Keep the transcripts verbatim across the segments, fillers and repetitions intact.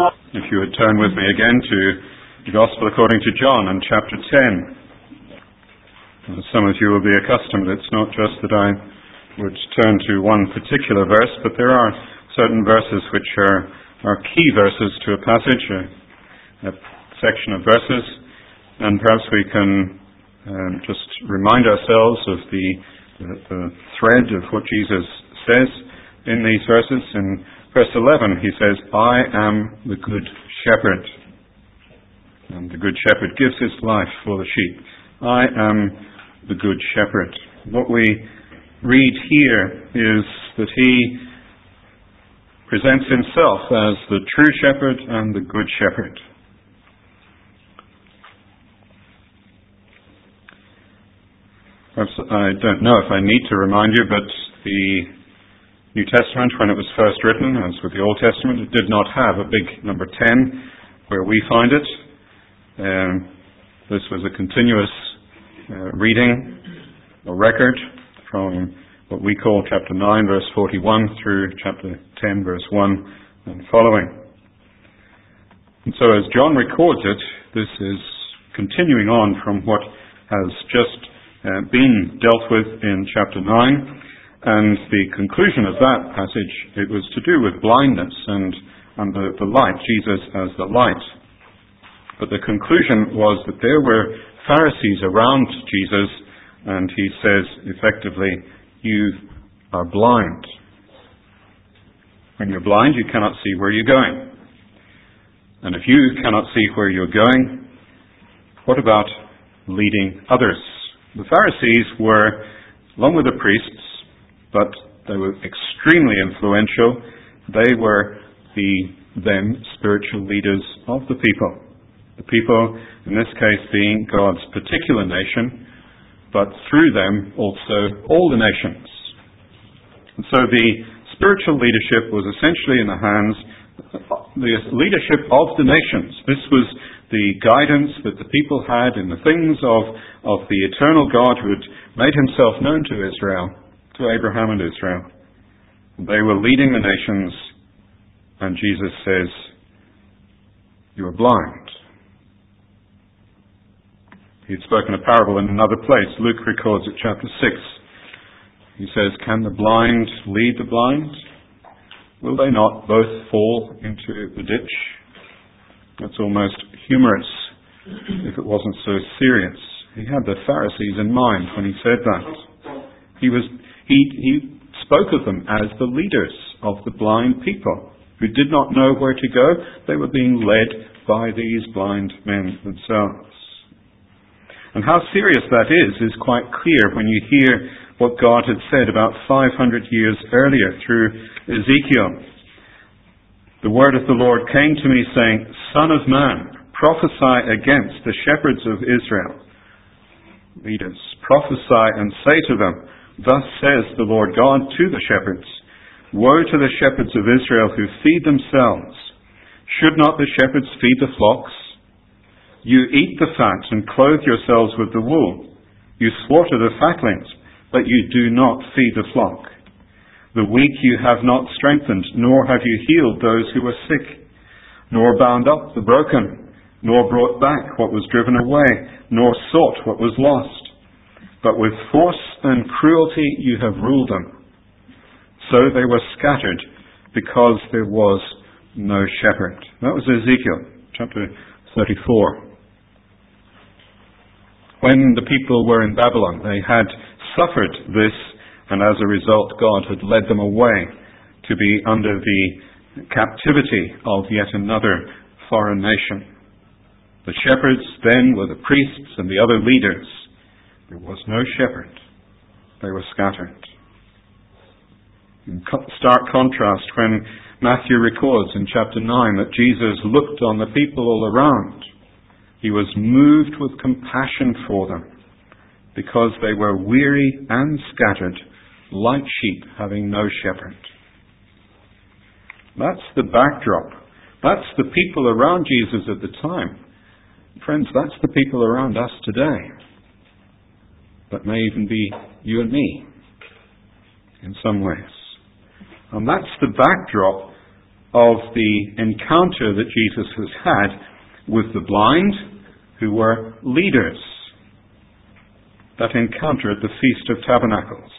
If you would turn with me again to the Gospel according to John and chapter ten. As some of you will be accustomed, it's not just that I would turn to one particular verse, but there are certain verses which are, are key verses to a passage, a, a section of verses, and perhaps we can um, just remind ourselves of the, the, the thread of what Jesus says in these verses. In verse eleven, he says, I am the good shepherd. And the good shepherd gives his life for the sheep. I am the good shepherd. What we read here is that he presents himself as the true shepherd and the good shepherd. Perhaps I don't know if I need to remind you, but the New Testament, when it was first written, as with the Old Testament, it did not have a big number ten where we find it. Um, this was a continuous uh, reading or record from what we call chapter nine, verse forty-one, through chapter ten, verse one and following. And so as John records it, this is continuing on from what has just uh, been dealt with in chapter nine. And the conclusion of that passage, it was to do with blindness and, and the, the light, Jesus as the light. But the conclusion was that there were Pharisees around Jesus, and he says effectively, you are blind. When you're blind, you cannot see where you're going. And if you cannot see where you're going, what about leading others? The Pharisees were, along with the priests, but they were extremely influential. They were the them spiritual leaders of the people. The people, in this case, being God's particular nation, but through them also all the nations. And so the spiritual leadership was essentially in the hands, the leadership of the nations. This was the guidance that the people had in the things of, of the eternal God who had made himself known to Israel, to Abraham and Israel. They were leading the nations, and Jesus says, you are blind. He had spoken a parable in another place. Luke records it, chapter six. He says, can the blind lead the blind? Will they not both fall into the ditch? That's almost humorous, if it wasn't so serious. He had the Pharisees in mind when he said that. He was He, he spoke of them as the leaders of the blind people who did not know where to go. They were being led by these blind men themselves. And how serious that is, is quite clear when you hear what God had said about five hundred years earlier through Ezekiel. The word of the Lord came to me saying, Son of man, prophesy against the shepherds of Israel. Leaders, prophesy and say to them, thus says the Lord God to the shepherds, woe to the shepherds of Israel who feed themselves. Should not the shepherds feed the flocks? You eat the fat and clothe yourselves with the wool. You slaughter the fatlings, but you do not feed the flock. The weak you have not strengthened, nor have you healed those who are sick, nor bound up the broken, nor brought back what was driven away, nor sought what was lost. But with force and cruelty you have ruled them. So they were scattered because there was no shepherd. That was Ezekiel chapter thirty-four. When the people were in Babylon, they had suffered this, and as a result God had led them away to be under the captivity of yet another foreign nation. The shepherds then were the priests and the other leaders. There was no shepherd. They were scattered. In stark contrast, when Matthew records in chapter nine that Jesus looked on the people all around, he was moved with compassion for them because they were weary and scattered like sheep having no shepherd. That's the backdrop. That's the people around Jesus at the time. Friends, that's the people around us today. That may even be you and me in some ways. And that's the backdrop of the encounter that Jesus has had with the blind, who were leaders. That encounter at the Feast of Tabernacles.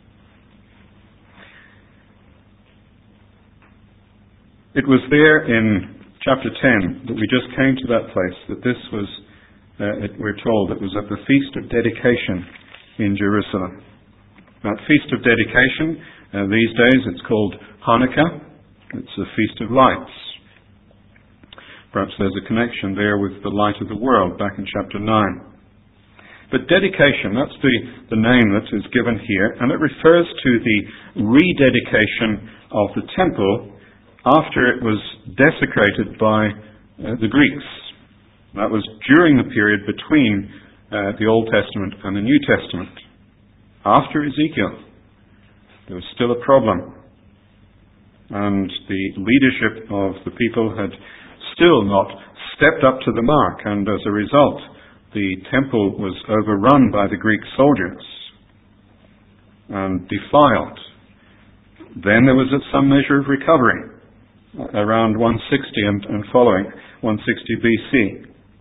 It was there in chapter ten that we just came to that place, that this was, uh, it, we're told, it was at the Feast of Dedication in Jerusalem. That Feast of Dedication, uh, these days it's called Hanukkah. It's a Feast of Lights. Perhaps there's a connection there with the light of the world back in chapter nine. But dedication, that's the, the name that is given here, and it refers to the rededication of the temple after it was desecrated by uh, the Greeks. That was during the period between uh, the Old Testament and the New Testament. After Ezekiel, there was still a problem. And the leadership of the people had still not stepped up to the mark, and as a result, the temple was overrun by the Greek soldiers and defiled. Then there was some measure of recovery around one sixty and, and following, one sixty B C.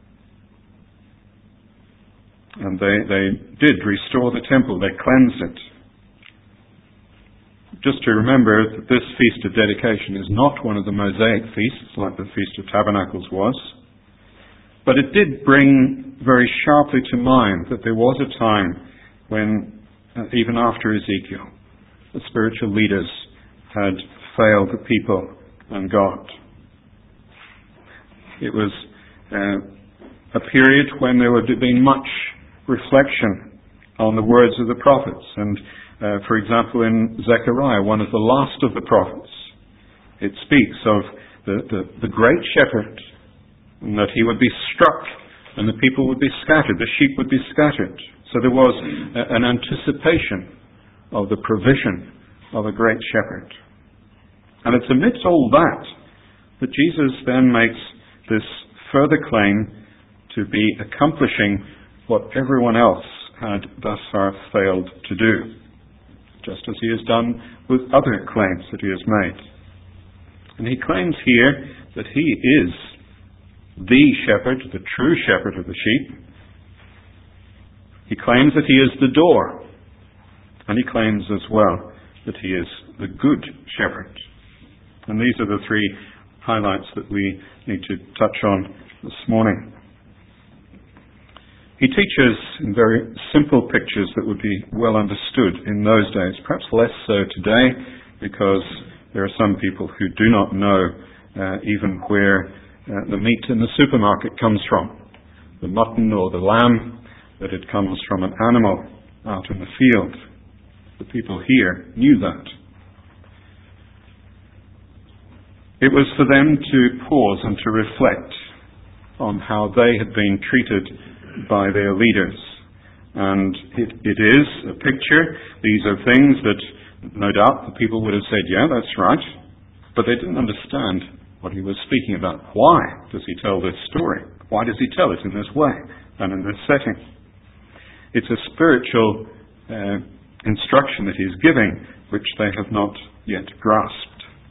And they, they did restore the temple, they cleansed it. Just to remember that this Feast of Dedication is not one of the Mosaic feasts like the Feast of Tabernacles was, but it did bring very sharply to mind that there was a time when, uh, even after Ezekiel, the spiritual leaders had failed the people and God. It was uh, a period when there would have been much reflection on the words of the prophets. And, uh, for example, in Zechariah, one of the last of the prophets, it speaks of the, the, the great shepherd, and that he would be struck and the people would be scattered, the sheep would be scattered. So there was a, an anticipation of the provision of a great shepherd. And it's amidst all that that Jesus then makes this further claim to be accomplishing what everyone else had thus far failed to do, just as he has done with other claims that he has made. And he claims here that he is the shepherd, the true shepherd of the sheep. He claims that he is the door, and he claims as well that he is the good shepherd. And these are the three highlights that we need to touch on this morning. He teaches in very simple pictures that would be well understood in those days, perhaps less so today, because there are some people who do not know uh, even where uh, the meat in the supermarket comes from, the mutton or the lamb, that it comes from an animal out in the field. The people here knew that. It was for them to pause and to reflect on how they had been treated by their leaders. And it, it is a picture. These are things that no doubt the people would have said, yeah, that's right. But they didn't understand what he was speaking about. Why does he tell this story? Why does he tell it in this way and in this setting? It's a spiritual uh, instruction that he's giving, which they have not yet grasped.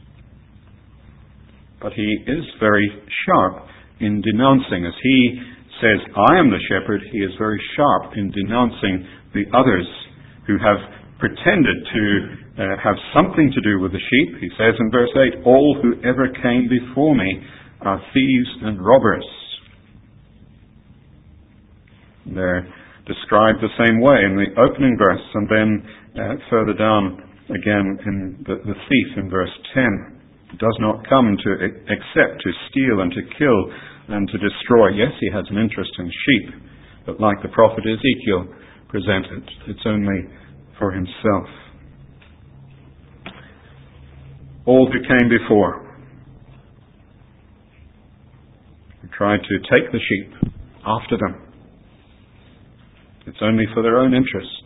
But he is very sharp in denouncing. As he says, I am the shepherd, he is very sharp in denouncing the others who have pretended to uh, have something to do with the sheep. He says in verse eight, all who ever came before me are thieves and robbers. They're described the same way in the opening verse, and then uh, further down again in the, the thief in verse ten. Does not come to except to steal and to kill and to destroy. Yes, he has an interest in sheep, but like the prophet Ezekiel presented, it's only for himself. All who came before who tried to take the sheep after them. It's only for their own interests.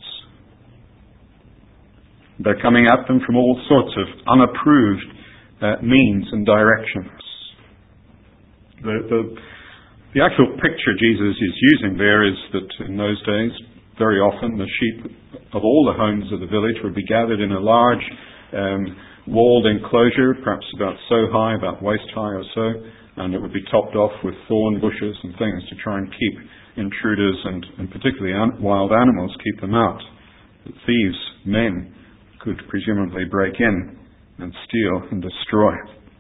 They're coming at them from all sorts of unapproved Uh, means and directions. The, the, the actual picture Jesus is using there is that in those days, very often the sheep of all the homes of the village would be gathered in a large um, walled enclosure, perhaps about so high, about waist high or so, and it would be topped off with thorn bushes and things to try and keep intruders and, and particularly an- wild animals, keep them out. That thieves, men, could presumably break in and steal and destroy.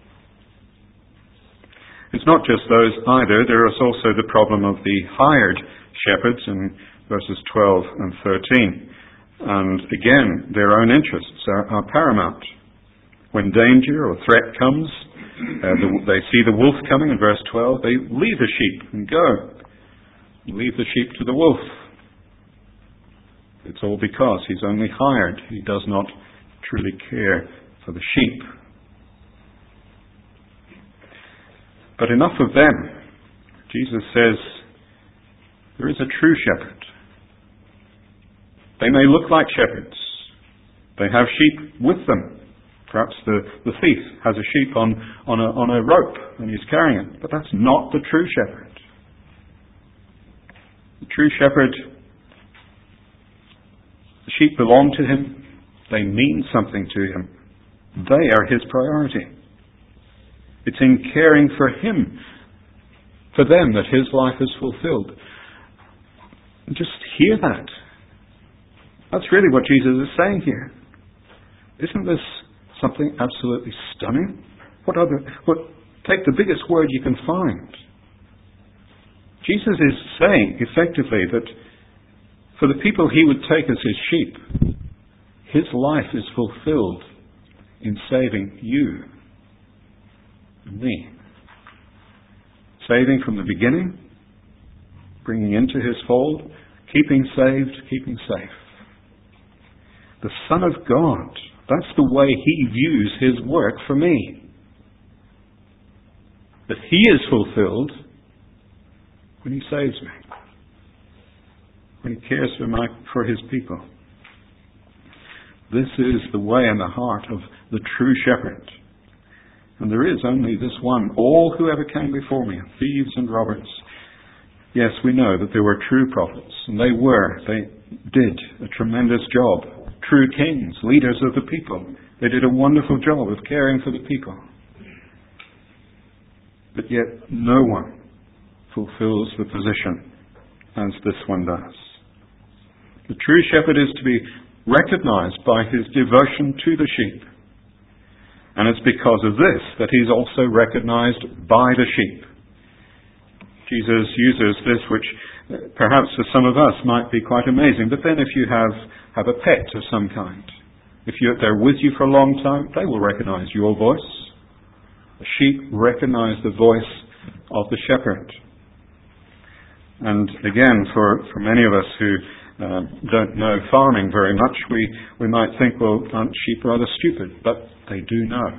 It's not just those either. There is also the problem of the hired shepherds in verses twelve and thirteen. And again, their own interests are, are paramount. When danger or threat comes, uh, the, they see the wolf coming in verse twelve, they leave the sheep and go. Leave the sheep to the wolf. It's all because he's only hired. He does not truly care for the sheep. But enough of them. Jesus says, there is a true shepherd. They may look like shepherds. They have sheep with them. Perhaps the, the thief has a sheep on, on, a, on a rope and he's carrying it. But that's not the true shepherd. The true shepherd, the sheep belong to him. They mean something to him. They are his priority. It's in caring for him, for them, that his life is fulfilled. Just hear that. That's really what Jesus is saying here. Isn't this something absolutely stunning? What other, what, take the biggest word you can find. Jesus is saying, effectively, that for the people he would take as his sheep, his life is fulfilled in saving you and me. Saving from the beginning, bringing into his fold, keeping saved, keeping safe. The Son of God, that's the way he views his work for me. That he is fulfilled when he saves me, when he cares for my for his people. This is the way and the heart of the true shepherd. And there is only this one. All who ever came before me, thieves and robbers. Yes, we know that there were true prophets, and they were. They did a tremendous job. True kings, leaders of the people. They did a wonderful job of caring for the people. But yet no one fulfills the position as this one does. The true shepherd is to be recognized by his devotion to the sheep. And it's because of this that he's also recognized by the sheep. Jesus uses this, which perhaps for some of us might be quite amazing, but then if you have, have a pet of some kind, if you're, they're with you for a long time, they will recognize your voice. The sheep recognize the voice of the shepherd. And again, for, for many of us who uh, don't know farming very much, we, we might think, well, aren't sheep rather stupid? But they do know.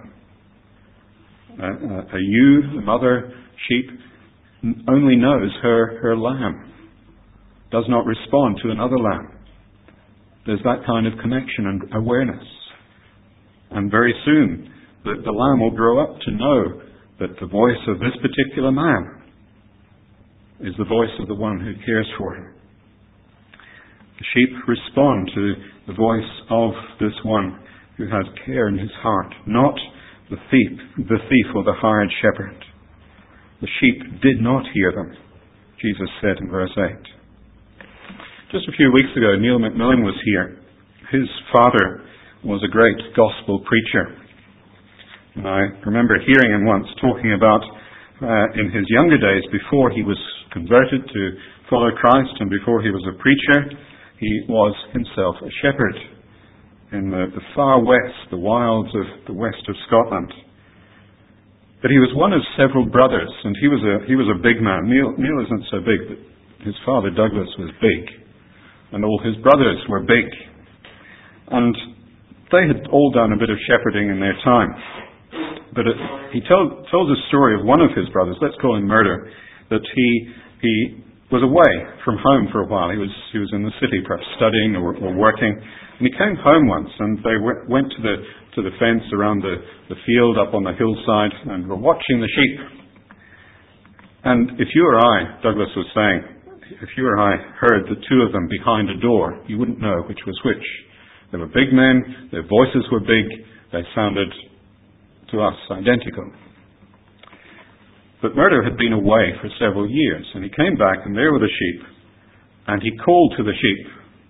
Uh, a ewe, the mother sheep, only knows her, her lamb, does not respond to another lamb. There's that kind of connection and awareness. And very soon, the, the lamb will grow up to know that the voice of this particular man is the voice of the one who cares for him. The sheep respond to the voice of this one who has care in his heart, not the thief, the thief or the hired shepherd. The sheep did not hear them, Jesus said in verse eight. Just a few weeks ago, Neil McMillan was here. His father was a great gospel preacher. And I remember hearing him once talking about uh, in his younger days, before he was converted to follow Christ and before he was a preacher, he was himself a shepherd in the, the far west, the wilds of the west of Scotland. But he was one of several brothers, and he was a he was a big man. Neil, Neil isn't so big, but his father Douglas was big, and all his brothers were big. And they had all done a bit of shepherding in their time. But it, he told, tells a story of one of his brothers, let's call him Murder, that he he was away from home for a while. He was he was in the city, perhaps studying or, or working, and he came home once, and they w- went to the to the fence around the, the field up on the hillside, and were watching the sheep. And if you or I, Douglas was saying, if you or I heard the two of them behind a door, you wouldn't know which was which. They were big men, their voices were big, They sounded to us identical. But Murdo had been away for several years, and he came back, and there were the sheep, and he called to the sheep.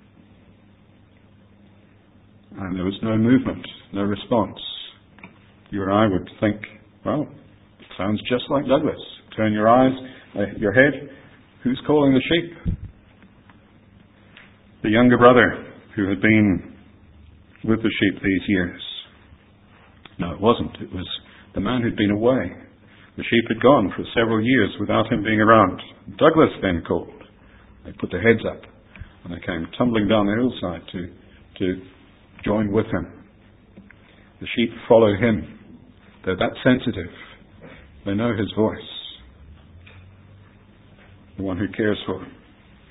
And there was no movement, no response. You or I would think, well, it sounds just like Douglas. Turn your eyes, uh, your head, who's calling the sheep? The younger brother who had been with the sheep these years. No, it wasn't. It was the man who'd been away. The sheep had gone for several years without him being around. Douglas then called. They put their heads up, and they came tumbling down the hillside to, to join with him. The sheep follow him. They're that sensitive. They know his voice. The one who cares for them.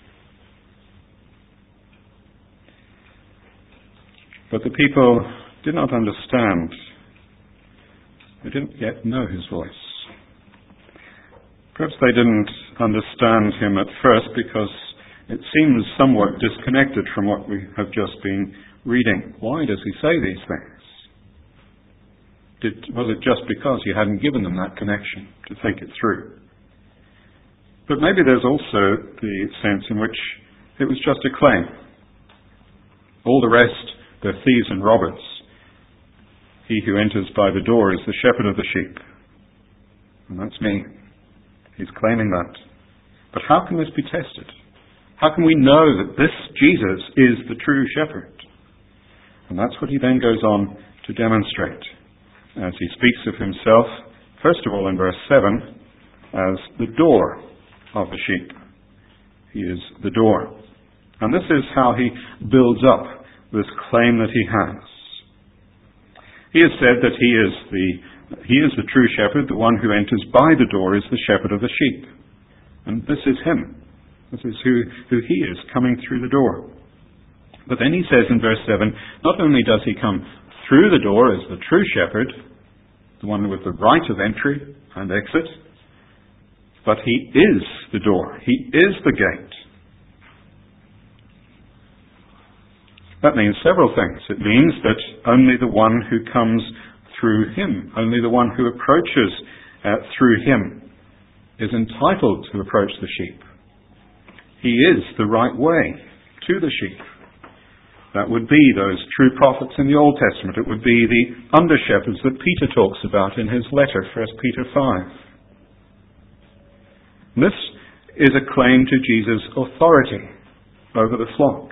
But the people did not understand. They didn't yet know his voice. Perhaps they didn't understand him at first because it seems somewhat disconnected from what we have just been reading. Why does he say these things? Did, was it just because he hadn't given them that connection to think it through? But maybe there's also the sense in which it was just a claim. All the rest, they're thieves and robbers. He who enters by the door is the shepherd of the sheep. And that's me. He's claiming that. But how can this be tested? How can we know that this Jesus is the true shepherd? And that's what he then goes on to demonstrate as he speaks of himself, first of all in verse seven, as the door of the sheep. He is the door. And this is how he builds up this claim that he has. He has said that he is the he is the true shepherd. The one who enters by the door is the shepherd of the sheep. And this is him. This is who, who he is coming through the door. But then he says in verse seven, not only does he come through the door as the true shepherd, the one with the right of entry and exit, but he is the door. He is the gate. That means several things. It means that only the one who comes through him, only the one who approaches uh, through him, is entitled to approach the sheep. He is the right way to the sheep. That would be those true prophets in the Old Testament. It would be the under-shepherds that Peter talks about in his letter, First Peter five. This is a claim to Jesus' authority over the flock.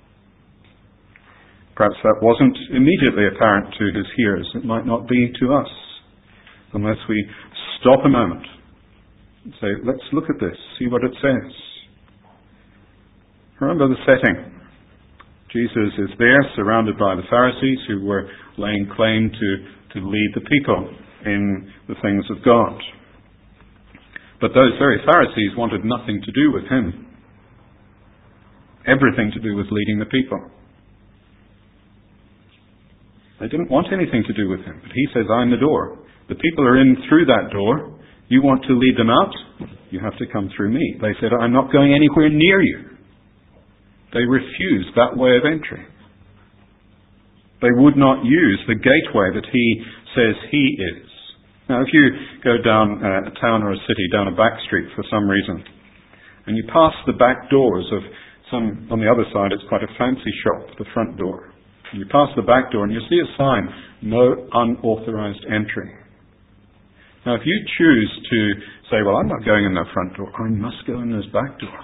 Perhaps that wasn't immediately apparent to his hearers. It might not be to us, unless we stop a moment and say, let's look at this, see what it says. Remember the setting. Jesus is there, surrounded by the Pharisees who were laying claim to, to lead the people in the things of God. But those very Pharisees wanted nothing to do with him. Everything to do with leading the people. They didn't want anything to do with him. But he says, I'm the door. The people are in through that door. You want to lead them out? You have to come through me. They said, I'm not going anywhere near you. They refused that way of entry. They would not use the gateway that he says he is. Now, if you go down a town or a city, down a back street for some reason, and you pass the back doors of some, on the other side it's quite a fancy shop, the front door. And you pass the back door and you see a sign, no unauthorized entry. Now, if you choose to say, well, I'm not going in that front door, I must go in this back door.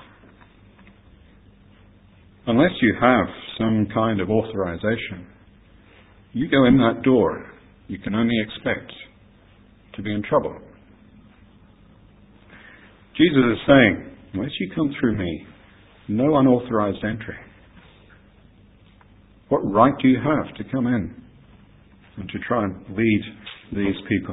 Unless you have some kind of authorization, you go in that door, you can only expect to be in trouble. Jesus is saying, unless you come through me, no unauthorized entry. What right do you have to come in and to try and lead these people?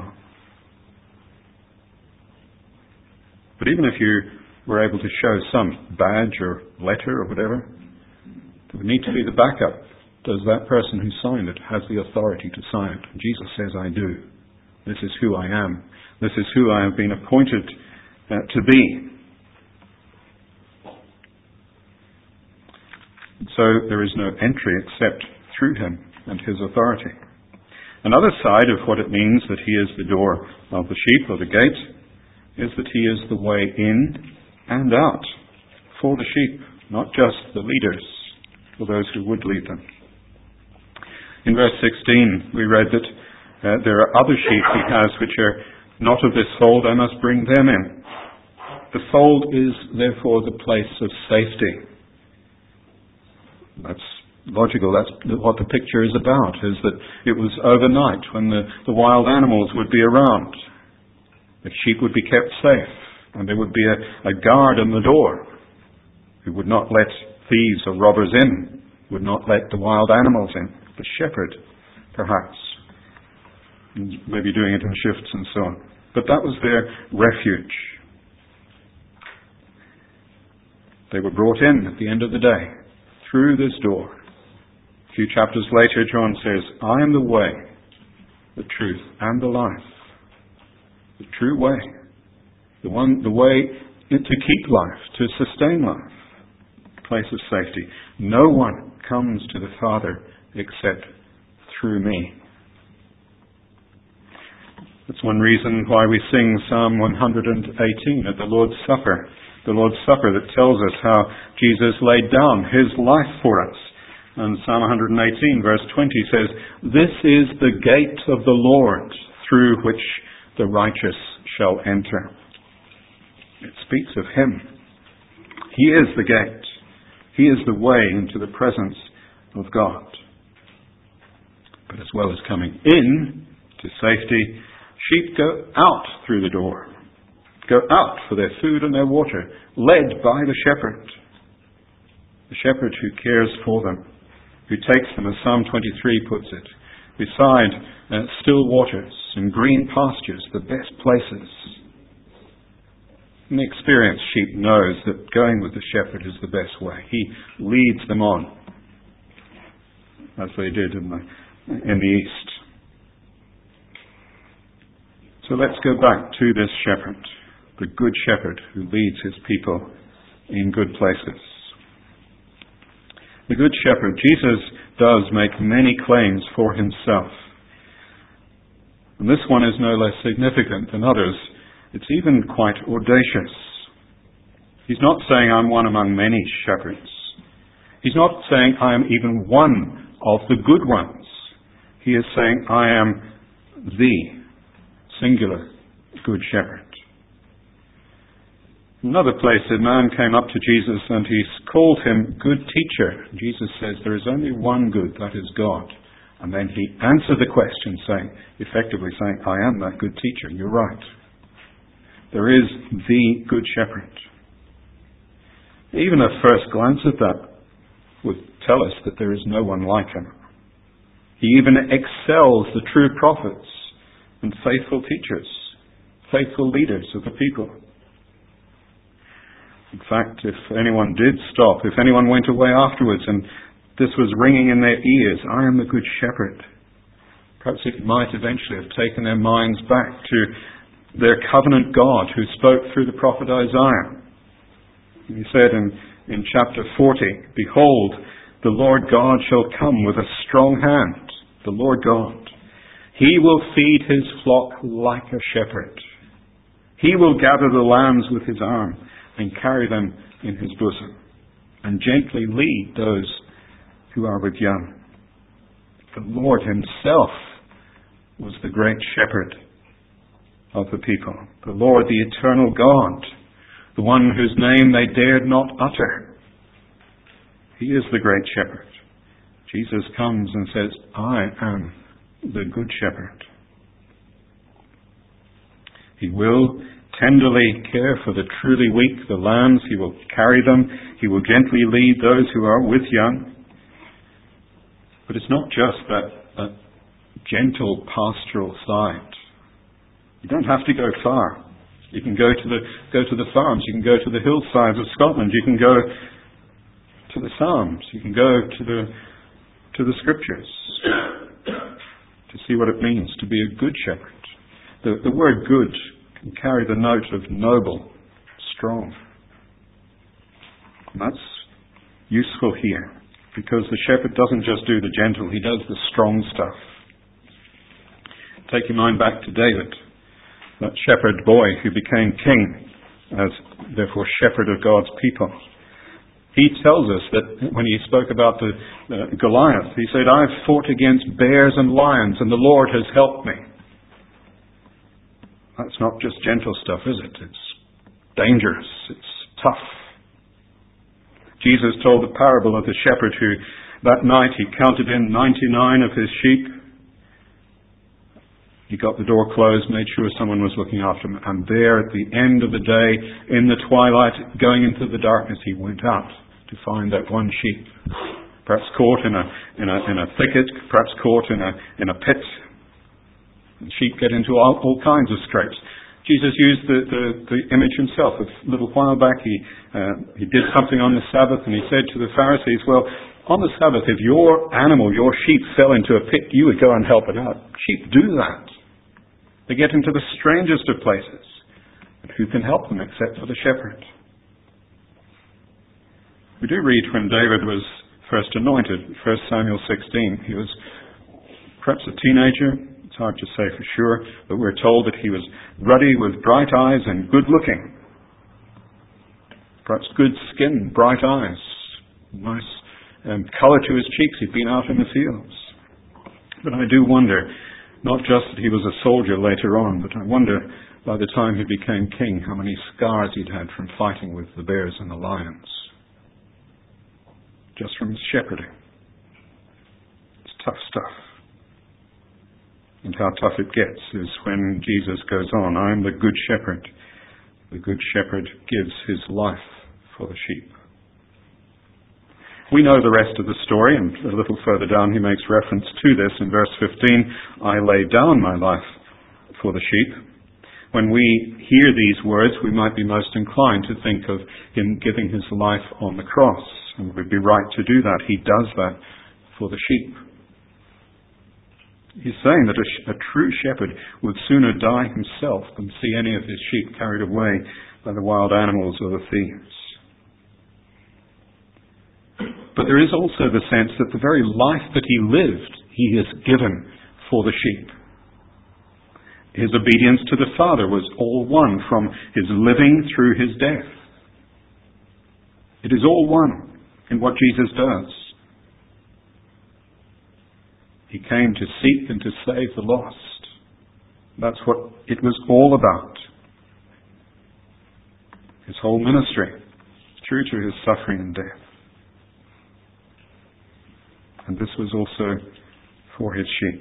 But even if you were able to show some badge or letter or whatever, there would need to be the backup. Does that person who signed it have the authority to sign it? And Jesus says, I do. This is who I am. This is who I have been appointed uh, to be. So there is no entry except through him and his authority. Another side of what it means that he is the door of the sheep, or the gate, is that he is the way in and out for the sheep, not just the leaders, for those who would lead them. In verse sixteen, we read that uh, there are other sheep he has which are not of this fold, I must bring them in. The fold is therefore the place of safety. That's logical. That's what the picture is about, is that it was overnight when the, the wild animals would be around. The sheep would be kept safe, and there would be a, a guard on the door who would not let thieves or robbers in, would not let the wild animals in. The shepherd, perhaps, maybe doing it in shifts and so on. But that was their refuge. They were brought in at the end of the day through this door. A few chapters later, John says, I am the way, the truth, and the life. The true way. The one, the way to keep life, to sustain life. Place of safety. No one comes to the Father except through me. That's one reason why we sing Psalm one hundred eighteen at the Lord's Supper. The Lord's Supper that tells us how Jesus laid down his life for us. And Psalm one hundred eighteen verse twenty says, This is the gate of the Lord through which the righteous shall enter. It speaks of him. He is the gate. He is the way into the presence of God. But as well as coming in to safety, sheep go out through the door, go out for their food and their water, led by the shepherd. The shepherd who cares for them, who takes them, as Psalm twenty-three puts it, beside uh, still waters and green pastures, the best places. An experienced sheep knows that going with the shepherd is the best way. He leads them on, as they did in the, in the east. So let's go back to this shepherd, the good shepherd who leads his people in good places. The good shepherd, Jesus does make many claims for himself. And this one is no less significant than others. It's even quite audacious. He's not saying I'm one among many shepherds. He's not saying I am even one of the good ones. He is saying I am the singular good shepherd. Another place, a man came up to Jesus and he called him good teacher. Jesus says there is only one good, that is God. And then he answered the question saying, effectively saying, I am that good teacher. You're right. There is the good shepherd. Even a first glance at that would tell us that there is no one like him. He even excels the true prophets and faithful teachers, faithful leaders of the people. In fact, if anyone did stop, if anyone went away afterwards and this was ringing in their ears, I am the good shepherd, perhaps it might eventually have taken their minds back to their covenant God who spoke through the prophet Isaiah. He said in, in chapter forty, Behold, the Lord God shall come with a strong hand, the Lord God. He will feed his flock like a shepherd. He will gather the lambs with his arm and carry them in his bosom, and gently lead those who are with young. The Lord himself was the great shepherd of the people. The Lord, the eternal God, the one whose name they dared not utter. He is the great shepherd. Jesus comes and says, I am the good shepherd. He will tenderly care for the truly weak, the lambs. He will carry them. He will gently lead those who are with young. But it's not just that, that gentle pastoral side. You don't have to go far. You can go to the go to the farms. You can go to the hillsides of Scotland. You can go to the Psalms. You can go to the to the Scriptures to see what it means to be a good shepherd. The, the word good can carry the note of noble, strong. And that's useful here, because the shepherd doesn't just do the gentle, he does the strong stuff. Take your mind back to David, that shepherd boy who became king, as therefore shepherd of God's people. He tells us that when he spoke about the uh, Goliath, he said, "I've fought against bears and lions, and the Lord has helped me." That's not just gentle stuff, is it? It's dangerous. It's tough. Jesus told the parable of the shepherd who, that night, he counted in ninety-nine of his sheep. He got the door closed, made sure someone was looking after him. And there, at the end of the day, in the twilight, going into the darkness, he went out to find that one sheep, perhaps caught in a in a in a thicket, perhaps caught in a in a pit. And sheep get into all, all kinds of scrapes. Jesus used the, the, the image himself. A little while back, he uh, he did something on the Sabbath, and he said to the Pharisees, "Well, on the Sabbath, if your animal, your sheep, fell into a pit, you would go and help it out." Sheep do that. They get into the strangest of places. And who can help them except for the shepherd? We do read when David was first anointed, First Samuel sixteen. He was perhaps a teenager. It's hard to say for sure, but we're told that he was ruddy with bright eyes and good looking. Perhaps good skin, bright eyes, nice um, colour to his cheeks. He'd been out in the fields. But I do wonder, not just that he was a soldier later on, but I wonder by the time he became king how many scars he'd had from fighting with the bears and the lions. Just from his shepherding. It's tough stuff. And how tough it gets is when Jesus goes on, "I am the good shepherd. The good shepherd gives his life for the sheep." We know the rest of the story, and a little further down he makes reference to this in verse fifteen, "I lay down my life for the sheep." When we hear these words, we might be most inclined to think of him giving his life on the cross, and we'd be right to do that. He does that for the sheep. He's saying that a, sh- a true shepherd would sooner die himself than see any of his sheep carried away by the wild animals or the thieves. But there is also the sense that the very life that he lived, he has given for the sheep. His obedience to the Father was all one from his living through his death. It is all one in what Jesus does. He came to seek and to save the lost. That's what it was all about. His whole ministry, through to his suffering and death. And this was also for his sheep.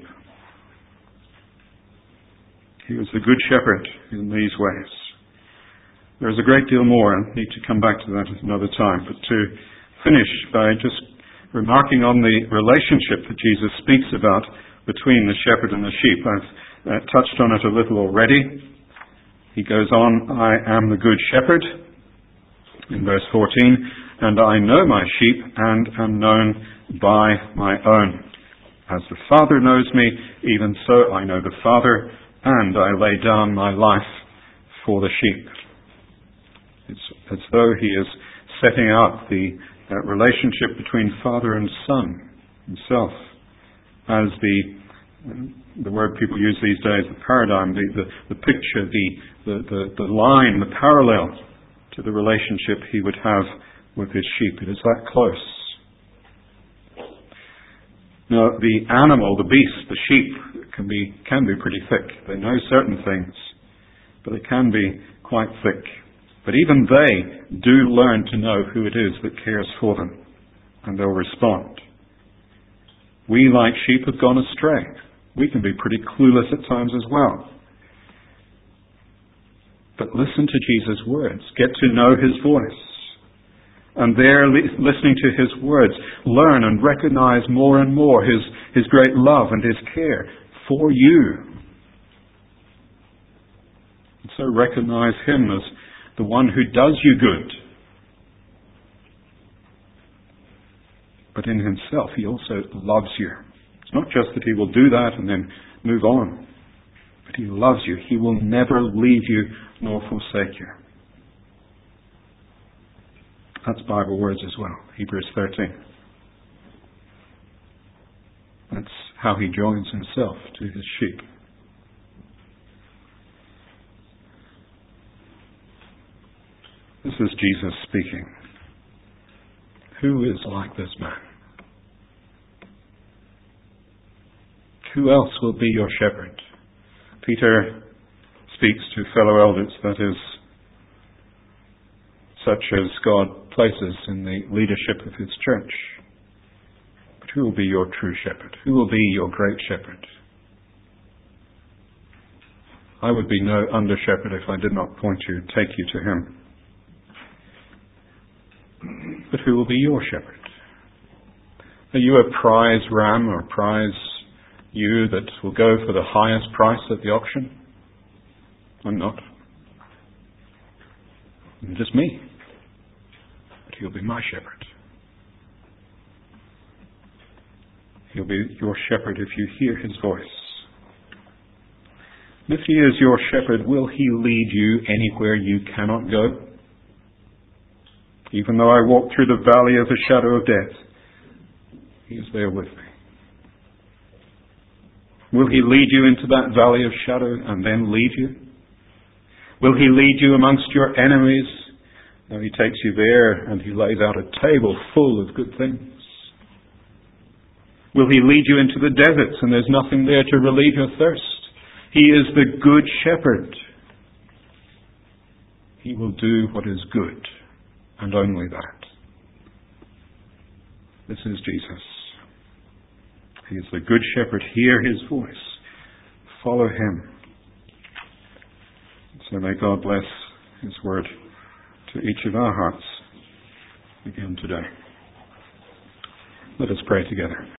He was the good shepherd in these ways. There is a great deal more. I need to come back to that at another time. But to finish by just remarking on the relationship that Jesus speaks about between the shepherd and the sheep. I've uh, touched on it a little already. He goes on, "I am the good shepherd," in verse fourteen, "and I know my sheep and am known by my own. As the Father knows me, even so I know the Father, and I lay down my life for the sheep." It's as though he is setting out the uh, relationship between Father and Son himself as the the word people use these days, the paradigm, the, the, the picture, the, the, the, the line, the parallel to the relationship he would have with his sheep. It is that close. Now, the animal, the beast, the sheep can be can be pretty thick. They know certain things, but they can be quite thick. But even they do learn to know who it is that cares for them, and they'll respond. We, like sheep, have gone astray. We can be pretty clueless at times as well. But listen to Jesus' words. Get to know his voice. And there, listening to his words, learn and recognize more and more his, his great love and his care for you. And so recognize him as the one who does you good. But in himself, he also loves you. It's not just that he will do that and then move on. But he loves you. He will never leave you nor forsake you. That's Bible words as well. Hebrews thirteen. That's how he joins himself to his sheep. This is Jesus speaking. Who is like this man? Who else will be your shepherd? Peter speaks to fellow elders, that is, such as God places in the leadership of his church. But who will be your true shepherd? Who will be your great shepherd? I would be no under shepherd if I did not point you, take you to him. But who will be your shepherd? Are you a prize ram or prize ewe that will go for the highest price at the auction? I'm not. I'm just me. But he'll be my shepherd. He'll be your shepherd if you hear his voice. And if he is your shepherd, will he lead you anywhere you cannot go? Even though I walk through the valley of the shadow of death, he is there with me. Will he lead you into that valley of shadow and then lead you? Will he lead you amongst your enemies? No, he takes you there and he lays out a table full of good things. Will he lead you into the deserts and there's nothing there to relieve your thirst? He is the good shepherd. He will do what is good, and only that. This is Jesus. He is the good shepherd. Hear his voice. Follow him. So may God bless his word to each of our hearts again today. Let us pray together.